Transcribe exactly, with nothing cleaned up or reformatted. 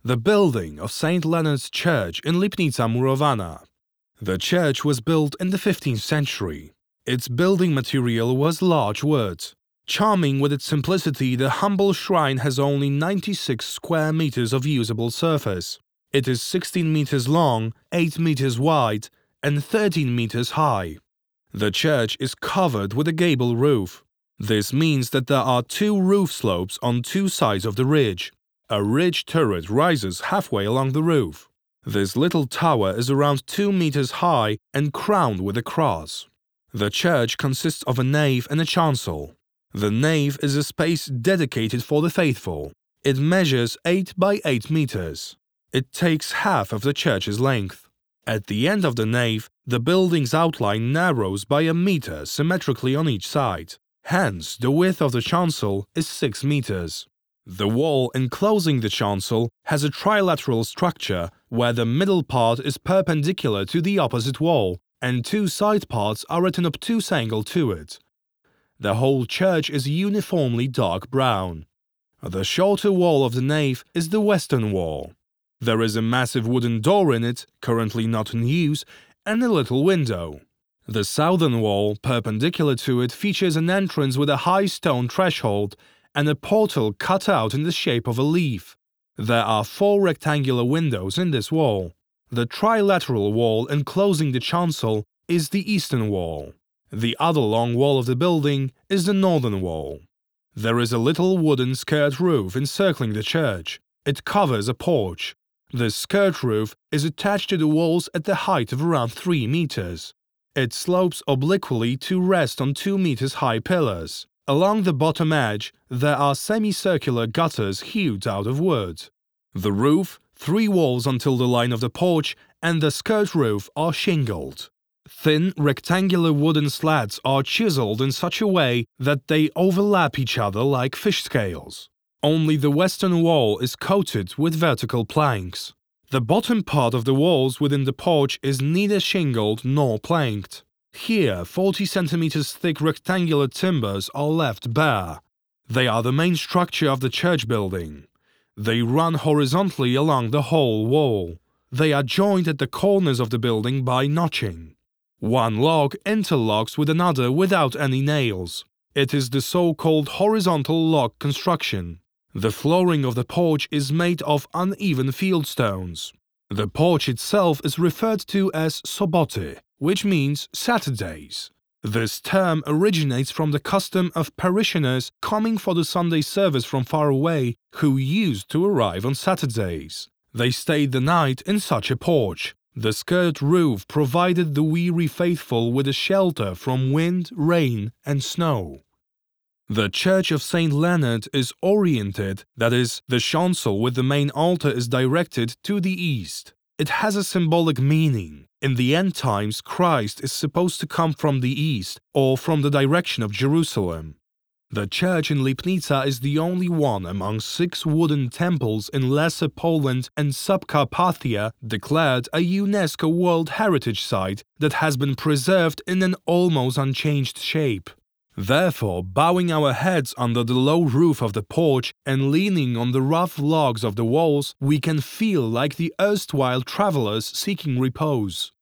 the building of Saint Leonard's Church in Lipnica Murowana. The church was built in the fifteenth century. Its building material was larch wood. Charming with its simplicity, the humble shrine has only ninety-six square meters of usable surface. It is sixteen meters long, eight meters wide, and thirteen meters high. The church is covered with a gable roof. This means that there are two roof slopes on two sides of the ridge. A ridge turret rises halfway along the roof. This little tower is around two meters high and crowned with a cross. The church consists of a nave and a chancel. The nave is a space dedicated for the faithful. It measures eight by eight meters. It takes half of the church's length. At the end of the nave, the building's outline narrows by a meter symmetrically on each side. Hence, the width of the chancel is six meters. The wall enclosing the chancel has a trilateral structure where the middle part is perpendicular to the opposite wall and two side parts are at an obtuse angle to it. The whole church is uniformly dark brown. The shorter wall of the nave is the western wall. There is a massive wooden door in it, currently not in use, and a little window. The southern wall, perpendicular to it, features an entrance with a high stone threshold and a portal cut out in the shape of a leaf. There are four rectangular windows in this wall. The trilateral wall enclosing the chancel is the eastern wall. The other long wall of the building is the northern wall. There is a little wooden skirt roof encircling the church. It covers a porch. The skirt roof is attached to the walls at the height of around three meters. It slopes obliquely to rest on two meters high pillars. Along the bottom edge, there are semicircular gutters hewed out of wood. The roof, three walls until the line of the porch, and the skirt roof are shingled. Thin, rectangular wooden slats are chiseled in such a way that they overlap each other like fish scales. Only the western wall is coated with vertical planks. The bottom part of the walls within the porch is neither shingled nor planked. Here, forty centimeters thick rectangular timbers are left bare. They are the main structure of the church building. They run horizontally along the whole wall. They are joined at the corners of the building by notching. One log interlocks with another without any nails. It is the so-called horizontal log construction. The flooring of the porch is made of uneven fieldstones. The porch itself is referred to as soboty, which means Saturdays. This term originates from the custom of parishioners coming for the Sunday service from far away who used to arrive on Saturdays. They stayed the night in such a porch. The skirt roof provided the weary faithful with a shelter from wind, rain, and snow. The Church of Saint Leonard is oriented, that is, the chancel with the main altar is directed to the east. It has a symbolic meaning. In the end times, Christ is supposed to come from the east, or from the direction of Jerusalem. The church in Lipnica is the only one among six wooden temples in Lesser Poland and Subcarpathia declared a UNESCO World Heritage Site that has been preserved in an almost unchanged shape. Therefore, bowing our heads under the low roof of the porch and leaning on the rough logs of the walls, we can feel like the erstwhile travelers seeking repose.